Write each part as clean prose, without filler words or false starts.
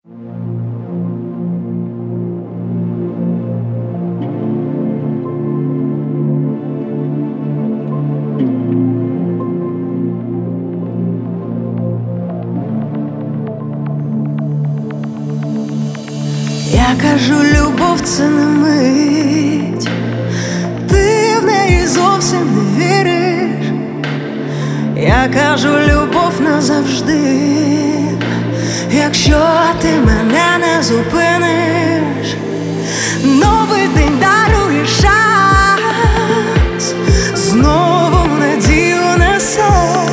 Я кажу, любов — це не мить, ти в неї зовсім не віриш. Я кажу, любов назавжди, якщо ти мене не зупиниш. Новий день дарує шанс, знову надію несе.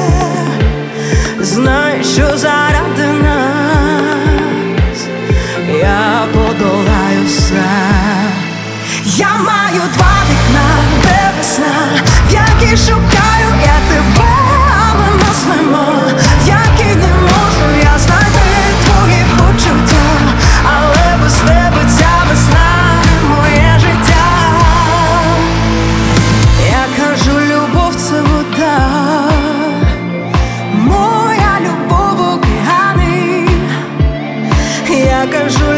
Знай, що заради нас я подолаю все. Я маю два вікна, де весна, в якій шукаю я тебе, а ми нас нема, в якій не можу я знайти твої почуття, але без тебе ця весна не моє життя. Я кажу, любов — це вода, моя любов — океани. Я кажу,